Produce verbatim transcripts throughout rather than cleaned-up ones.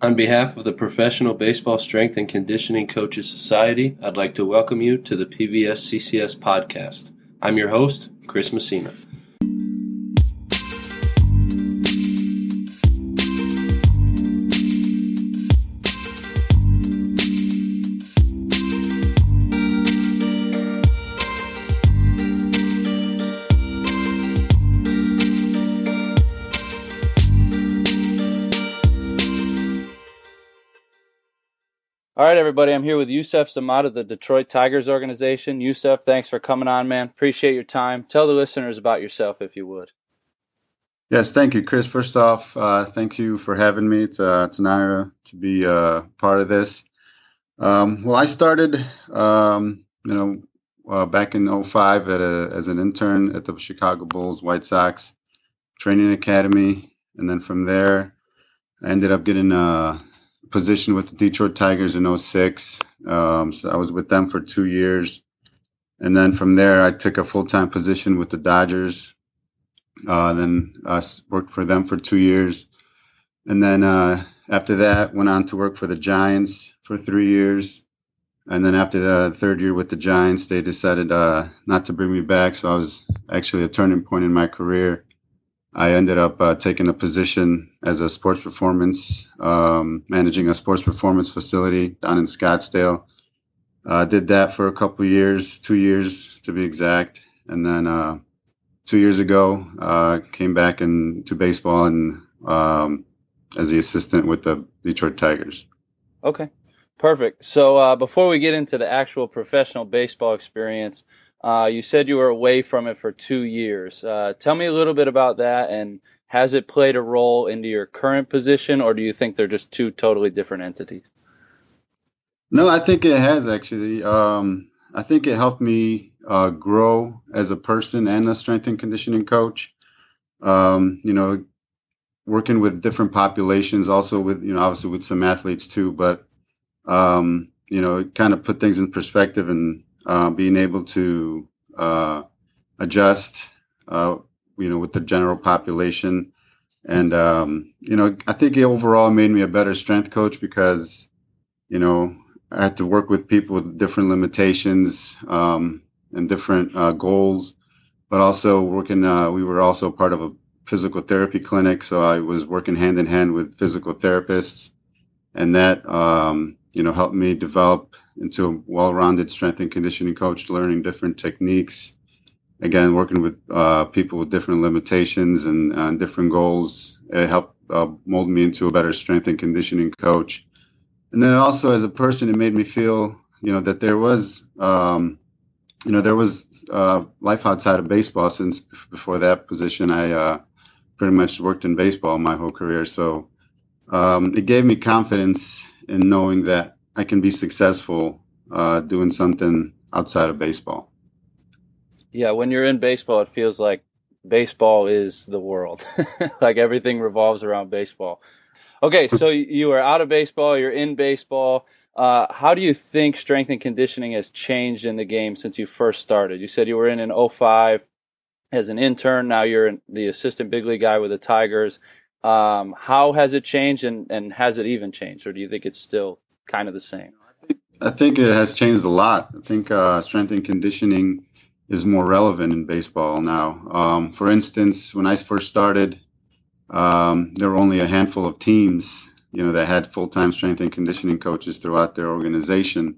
On behalf of the Professional Baseball Strength and Conditioning Coaches Society, I'd like to welcome you to the P B S C C S podcast. I'm your host, Chris Messina. All right, everybody, I'm here with Yusef Samad of the Detroit Tigers organization. Yusef, thanks for coming on, man. Appreciate your time. Tell the listeners about yourself, if you would. Yes, thank you, Chris. First off, uh, thank you for having me. It's, uh, it's an honor to be uh, part of this. Um, well, I started, um, you know, uh, back in oh five at a, as an intern at the Chicago Bulls White Sox Training Academy. And then from there, I ended up getting a position with the Detroit Tigers in oh six. Um, so I was with them for two years. And then from there, I took a full-time position with the Dodgers. Uh, then I uh, worked for them for two years. And then uh, after that, went on to work for the Giants for three years. And then after the third year with the Giants, they decided uh, not to bring me back. So I was actually a turning point in my career. I ended up uh, taking a position as a sports performance, um, managing a sports performance facility down in Scottsdale. I uh, did that for a couple of years, two years to be exact. And then uh, two years ago, uh, came back into baseball and um, as the assistant with the Detroit Tigers. Okay, perfect. So uh, before we get into the actual professional baseball experience, Uh, you said you were away from it for two years. Uh, tell me a little bit about that, and has it played a role into your current position, or do you think they're just two totally different entities? No, I think it has actually. Um, I think it helped me uh, grow as a person and a strength and conditioning coach. Um, you know, working with different populations, also with, you know, obviously with some athletes too, but, um, you know, it kind of put things in perspective and Uh, being able to uh, adjust, uh, you know, with the general population. And, um, you know, I think it overall made me a better strength coach because, you know, I had to work with people with different limitations um, and different uh, goals, but also working, uh, we were also part of a physical therapy clinic. So I was working hand in hand with physical therapists, and that, um, you know, helped me develop into a well-rounded strength and conditioning coach, learning different techniques. Again, working with uh, people with different limitations and uh, different goals. It helped uh, mold me into a better strength and conditioning coach. And then also as a person, it made me feel, you know, that there was, um, you know, there was uh, life outside of baseball. Since before that position, I uh, pretty much worked in baseball my whole career. So um, it gave me confidence in knowing that I can be successful uh, doing something outside of baseball. Yeah, when you're in baseball, it feels like baseball is the world. Like everything revolves around baseball. Okay, so you are out of baseball, you're in baseball. Uh, how do you think strength and conditioning has changed in the game since you first started? You said you were in in oh five as an intern. Now you're the assistant big league guy with the Tigers. Um, how has it changed, and, and has it even changed, or do you think it's still kind of the same? I think it has changed a lot. I think uh, strength and conditioning is more relevant in baseball now. Um, for instance, when I first started, um, there were only a handful of teams, you know, that had full-time strength and conditioning coaches throughout their organization.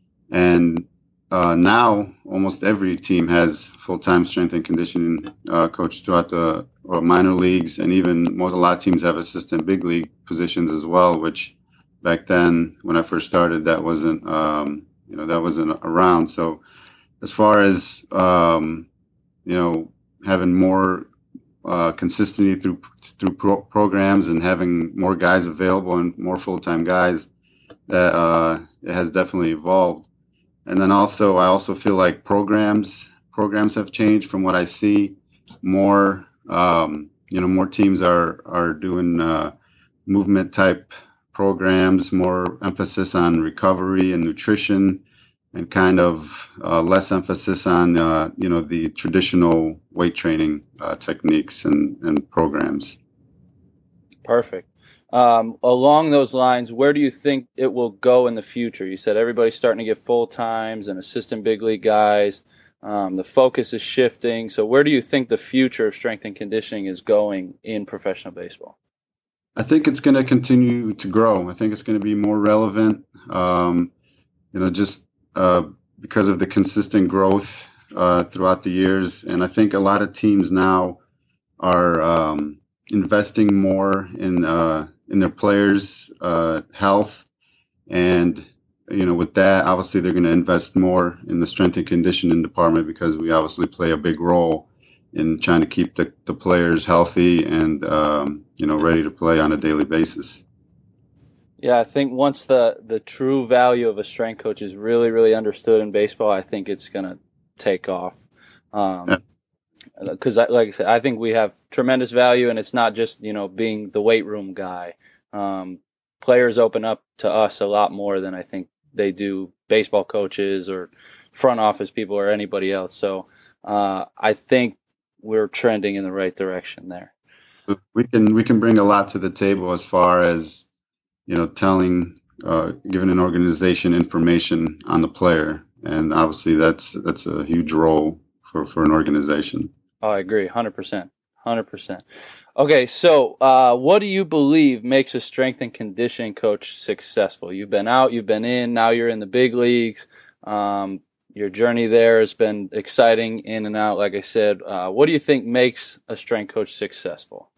And uh, now almost every team has full-time strength and conditioning uh, coaches throughout the or minor leagues, and even most, a lot of teams have assistant big league positions as well, which back then, when I first started, that wasn't, um, you know, that wasn't around. So as far as, um, you know, having more uh, consistency through through pro- programs and having more guys available and more full-time guys, that uh, it has definitely evolved. And then also, I also feel like programs programs have changed from what I see. More, um, you know, more teams are are doing uh, movement type programs, more emphasis on recovery and nutrition, and kind of uh, less emphasis on, uh, you know, the traditional weight training uh, techniques and, and programs. Perfect. Um, along those lines, where do you think it will go in the future? You said everybody's starting to get full times and assistant big league guys. Um, the focus is shifting. So where do you think the future of strength and conditioning is going in professional baseball? I think it's going to continue to grow. I think it's going to be more relevant, um, you know, just uh, because of the consistent growth uh, throughout the years. And I think a lot of teams now are um, investing more in uh, in their players' uh, health. And, you know, with that, obviously they're going to invest more in the strength and conditioning department because we obviously play a big role in trying to keep the, the players healthy and, um, you know, ready to play on a daily basis. Yeah, I think once the, the true value of a strength coach is really, really understood in baseball, I think it's going to take off. Um, because, yeah. like I said, I think we have tremendous value, and it's not just, you know, being the weight room guy. Um, players open up to us a lot more than I think they do baseball coaches or front office people or anybody else. So uh, I think we're trending in the right direction there. We can we can bring a lot to the table as far as, you know, telling, uh, giving an organization information on the player, and obviously that's that's a huge role for, for an organization. Oh, I agree, one hundred percent, one hundred percent. Okay, so uh, what do you believe makes a strength and conditioning coach successful? You've been out, you've been in, now you're in the big leagues. Um, Your journey there has been exciting, in and out, like I said. Uh, what do you think makes a strength coach successful?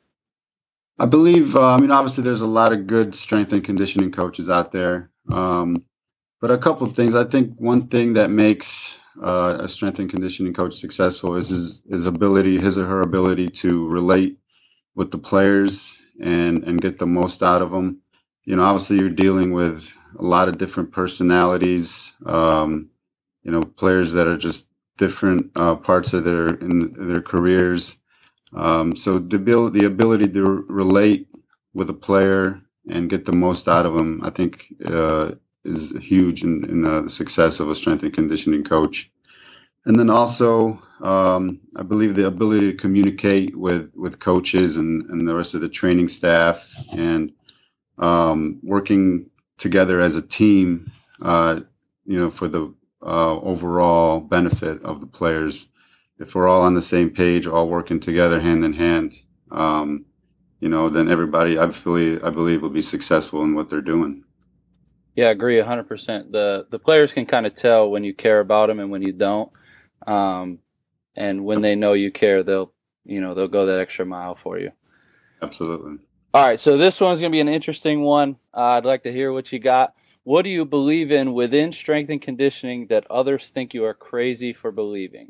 I believe, uh, I mean, obviously there's a lot of good strength and conditioning coaches out there. Um, but a couple of things. I think one thing that makes uh, a strength and conditioning coach successful is his, his ability, his or her ability to relate with the players and, and get the most out of them. You know, obviously you're dealing with a lot of different personalities, um, you know, players that are just different uh, parts of their in their careers. Um, so the ability, the ability to relate with a player and get the most out of them, I think, uh, is huge in, in uh, the success of a strength and conditioning coach. And then also, um, I believe the ability to communicate with, with coaches and, and the rest of the training staff and um, working together as a team, uh, you know, for the uh, overall benefit of the players. If we're all on the same page, all working together hand in hand, um, you know, then everybody, I believe, I believe, will be successful in what they're doing. Yeah, I agree one hundred percent. The the players can kind of tell when you care about them and when you don't. Um, and when they know you care, they'll, you know, they'll go that extra mile for you. Absolutely. All right, so this one's going to be an interesting one. Uh, I'd like to hear what you got. What do you believe in within strength and conditioning that others think you are crazy for believing?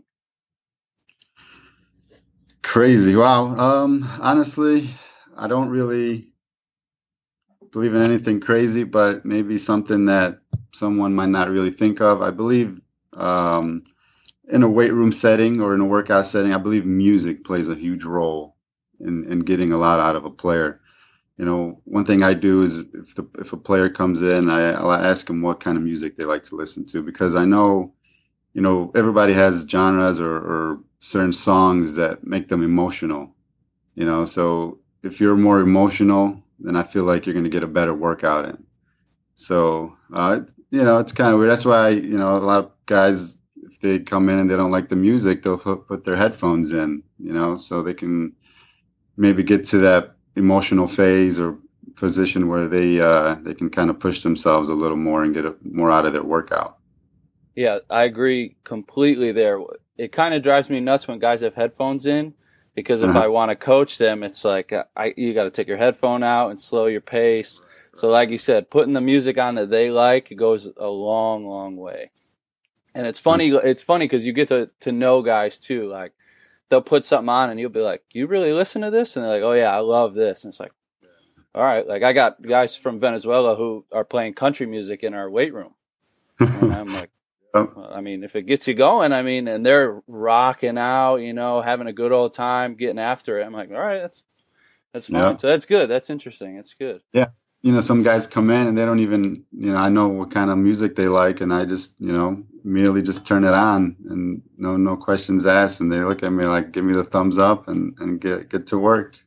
Crazy. Wow. Um, honestly, I don't really believe in anything crazy, but maybe something that someone might not really think of. I believe um, in a weight room setting or in a workout setting, I believe music plays a huge role in, in getting a lot out of a player. You know, one thing I do is if the if a player comes in, I, I'll ask them what kind of music they like to listen to, because I know, you know, everybody has genres or, or certain songs that make them emotional, you know. So if you're more emotional, then I feel like you're going to get a better workout in. So, uh, you know, it's kind of weird. That's why, you know, a lot of guys, if they come in and they don't like the music, they'll put, put their headphones in, you know, so they can maybe get to that emotional phase or position where they uh, they can kind of push themselves a little more and get a, more out of their workout. Yeah, I agree completely there. It kind of drives me nuts when guys have headphones in, because if uh-huh. I want to coach them, it's like I, you got to take your headphone out and slow your pace. So like you said, putting the music on that they like, it goes a long, long way. And it's funny, mm-hmm. it's funny because you get to, to know guys too. Like they'll put something on and you'll be like, you really listen to this? And they're like, oh yeah, I love this. And it's like, all right. Like I got guys from Venezuela who are playing country music in our weight room. And I'm like, well, I mean, if it gets you going, I mean, and they're rocking out, you know, having a good old time, getting after it. I'm like, all right, that's that's fine. Yeah. So that's good. That's interesting. It's good. Yeah. You know, some guys come in and they don't even, you know, I know what kind of music they like, and I just, you know, immediately just turn it on and no no questions asked, and they look at me like, give me the thumbs up and, and get get to work.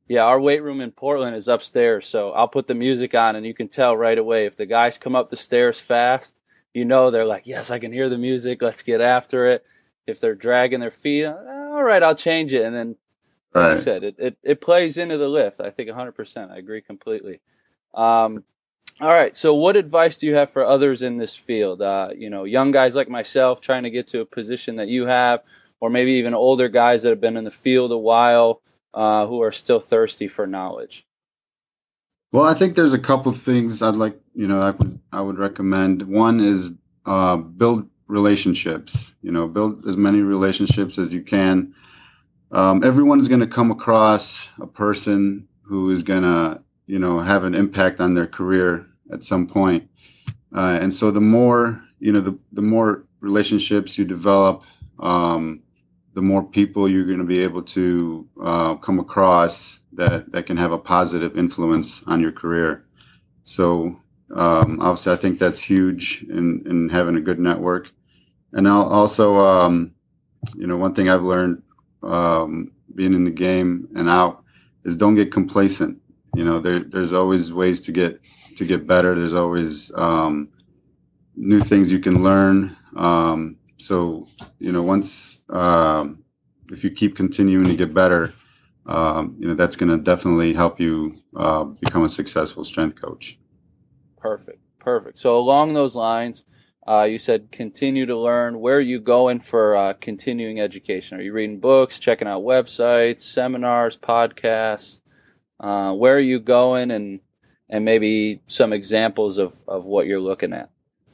Yeah, our weight room in Portland is upstairs, so I'll put the music on, and you can tell right away if the guys come up the stairs fast, you know they're like, yes, I can hear the music, let's get after it. If they're dragging their feet, all right, I'll change it. And then, like Right. you said, it, it, it plays into the lift. I think one hundred percent. I agree completely. Um, all right, so what advice do you have for others in this field? Uh, you know, young guys like myself trying to get to a position that you have, or maybe even older guys that have been in the field a while, uh, who are still thirsty for knowledge. Well, I think there's a couple things I'd like, you know, I would I would recommend. One is uh, build relationships. You know, build as many relationships as you can. Um, everyone is going to come across a person who is going to, you know, have an impact on their career at some point. Uh, and so the more, you know, the the more relationships you develop, um, the more people you're going to be able to uh, come across that, that can have a positive influence on your career. So um, obviously, I think that's huge in, in having a good network. And I'll also, um, you know, one thing I've learned um, being in the game and out is don't get complacent. You know, there, there's always ways to get to get better. There's always um, new things you can learn. Um, so, you know, once um, if you keep continuing to get better, um, you know, that's going to definitely help you uh, become a successful strength coach. Perfect, perfect. So along those lines, uh, you said continue to learn. Where are you going for uh, continuing education? Are you reading books, checking out websites, seminars, podcasts? Uh, where are you going, and and maybe some examples of, of what you're looking at?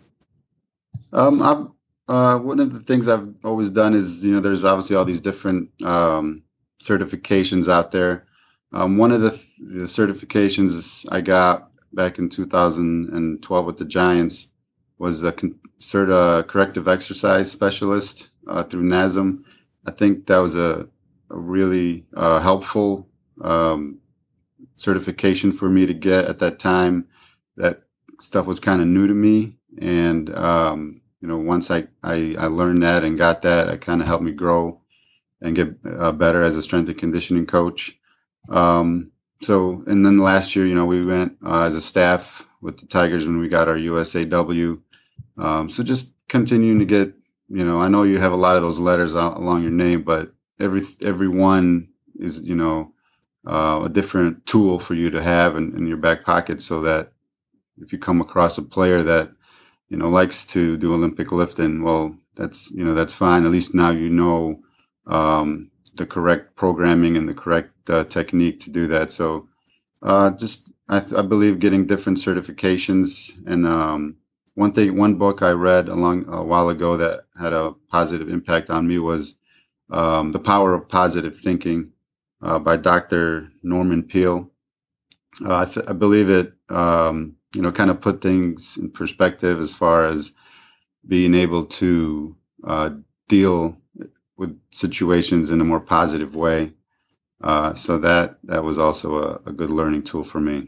Um, I've, uh, one of the things I've always done is, you know, there's obviously all these different um, certifications out there. Um, one of the, the certifications I got back in two thousand twelve with the Giants was a con- cert, uh, corrective exercise specialist uh, through NASM. I think that was a, a really uh, helpful um, certification for me to get at that time. That stuff was kind of new to me, and um, you know, once I, I I learned that and got that, it kind of helped me grow and get uh, better as a strength and conditioning coach. Um, so, and then last year, you know, we went uh, as a staff with the Tigers when we got our U S A W. Um, so just continuing to get, you know, I know you have a lot of those letters out along your name, but every every one is, you know, uh, a different tool for you to have in, in your back pocket, so that if you come across a player that, you know, likes to do Olympic lifting, well, that's, you know, that's fine. At least now you know um, the correct programming and the correct uh, technique to do that. So uh, just, I, I believe getting different certifications. And um, one thing, one book I read a long a while ago that had a positive impact on me was um, The Power of Positive Thinking uh, by Doctor Norman Peale. Uh, I, th- I believe it, um, you know, kind of put things in perspective as far as being able to uh, deal with situations in a more positive way. Uh, so that that was also a, a good learning tool for me.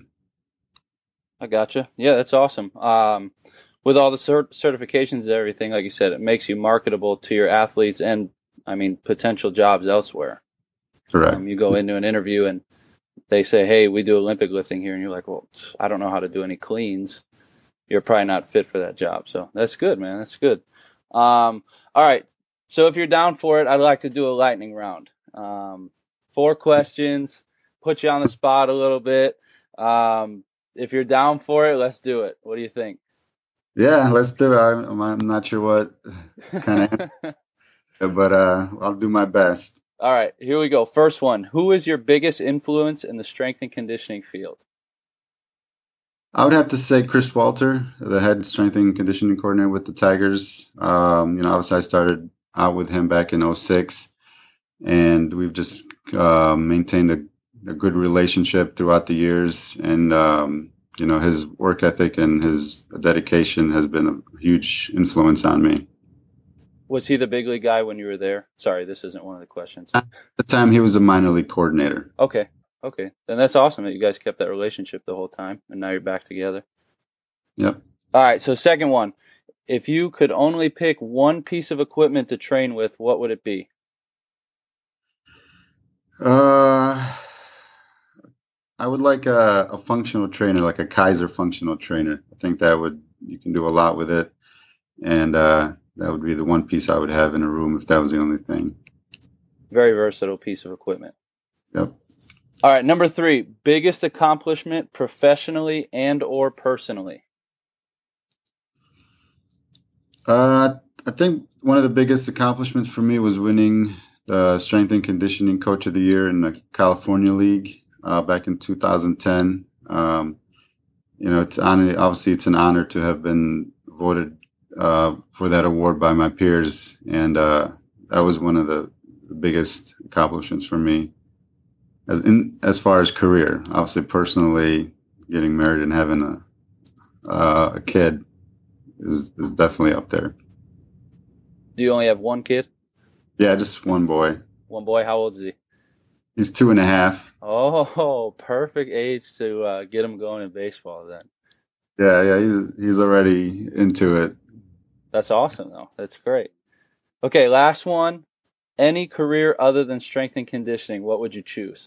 I gotcha. Yeah, that's awesome. Um, with all the cert- certifications and everything, like you said, it makes you marketable to your athletes and, I mean, potential jobs elsewhere. Correct. Um, you go into an interview and they say, hey, we do Olympic lifting here. And you're like, well, I don't know how to do any cleans. You're probably not fit for that job. So that's good, man. That's good. Um, all right. So if you're down for it, I'd like to do a lightning round. Um, four questions, put you on the spot a little bit. Um, if you're down for it, let's do it. What do you think? Yeah, let's do it. I'm, I'm not sure what kind of, but uh, I'll do my best. All right, here we go. First one. Who is your biggest influence in the strength and conditioning field? I would have to say Chris Walter, the head strength and conditioning coordinator with the Tigers. Um, you know, obviously I started out with him back in oh six, and we've just uh, maintained a, a good relationship throughout the years. And, um, you know, his work ethic and his dedication has been a huge influence on me. Was he the big league guy when you were there? Sorry, this isn't one of the questions. At the time, he was a minor league coordinator. Okay. Okay. Then that's awesome that you guys kept that relationship the whole time and now you're back together. Yep. All right. So second one, if you could only pick one piece of equipment to train with, what would it be? Uh, I would like a, a functional trainer, like a Kaiser functional trainer. I think that would you can do a lot with it, and uh, that would be the one piece I would have in a room if that was the only thing. Very versatile piece of equipment. Yep. All right, number three, biggest accomplishment professionally and or personally. Uh, I think one of the biggest accomplishments for me was winning the Strength and Conditioning Coach of the Year in the California League uh, back in two thousand ten. Um, you know, it's honor, obviously it's an honor to have been voted uh, for that award by my peers, and uh, that was one of the, the biggest accomplishments for me. As in as far as career, obviously personally, getting married and having a uh, a kid is is definitely up there. Do you only have one kid? Yeah, just one boy. One boy. How old is he? He's two and a half. Oh, perfect age to uh, get him going in baseball then. Yeah, yeah, he's he's already into it. That's awesome, though. That's great. Okay, last one. Any career other than strength and conditioning, what would you choose?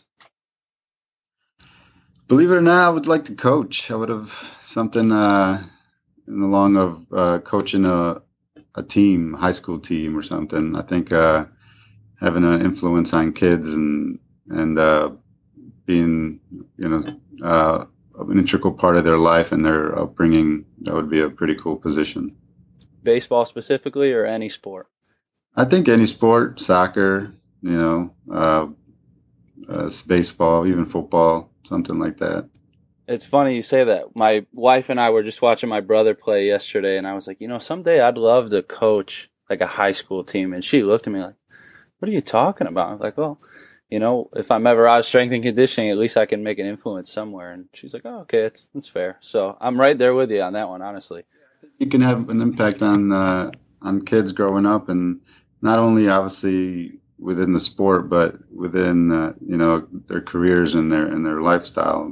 Believe it or not, I would like to coach. I would have something uh, in the long of uh, coaching a a team, high school team or something. I think uh, having an influence on kids and and uh, being, you know, uh, an integral part of their life and their upbringing, that would be a pretty cool position. Baseball specifically, or any sport? I think any sport, soccer, you know, uh, uh, baseball, even football, something like that. It's funny you say that. My wife and I were just watching my brother play yesterday, and I was like, you know, someday I'd love to coach like a high school team. And she looked at me like, what are you talking about? I was like, well, you know, if I'm ever out of strength and conditioning, at least I can make an influence somewhere. And she's like, oh, okay, it's, it's fair. So I'm right there with you on that one, honestly. You can have an impact on uh, on kids growing up, and not only obviously within the sport, but within uh, you know, their careers and their and their lifestyle.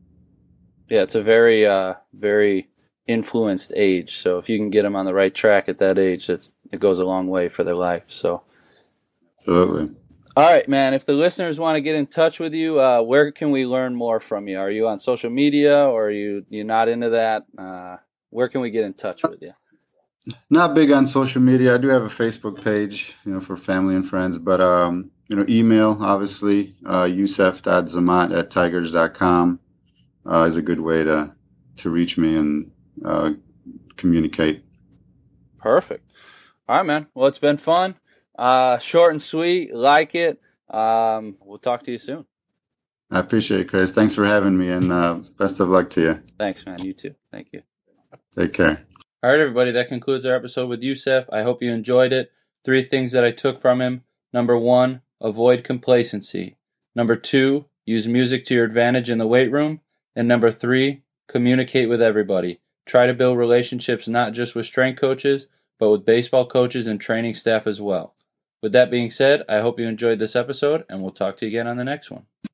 Yeah, it's a very, uh, very influenced age. So if you can get them on the right track at that age, it's, it goes a long way for their life. So, Absolutely. All right, man. If the listeners want to get in touch with you, uh, where can we learn more from you? Are you on social media, or are you you not into that? Uh, where can we get in touch with you? Not big on social media. I do have a Facebook page, you know, for family and friends, but um, you know, email obviously uh, yusef dot zamat at tigers dot com uh, is a good way to to reach me and uh, communicate. Perfect. All right, man. Well, it's been fun. Uh, short and sweet. Like it. Um, we'll talk to you soon. I appreciate it, Chris. Thanks for having me, and uh, best of luck to you. Thanks, man. You too. Thank you. Take care. All right, everybody. That concludes our episode with Yusef. I hope you enjoyed it. Three things that I took from him. Number one, avoid complacency. Number two, use music to your advantage in the weight room. And number three, communicate with everybody. Try to build relationships not just with strength coaches, but with baseball coaches and training staff as well. With that being said, I hope you enjoyed this episode, and we'll talk to you again on the next one.